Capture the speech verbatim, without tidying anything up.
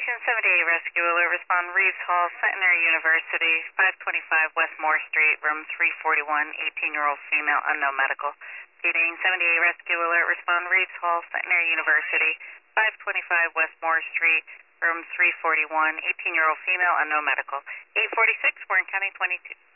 Station seventy-eight Rescue Alert, respond Reeves Hall, Centenary University, five twenty-five West Moore Street, room three forty-one, eighteen-year-old female, unknown medical. Station seventy-eight Rescue Alert, respond Reeves Hall, Centenary University, five twenty-five West Moore Street, room three forty-one, eighteen-year-old female, unknown medical. eight forty-six, Warren County twenty-two.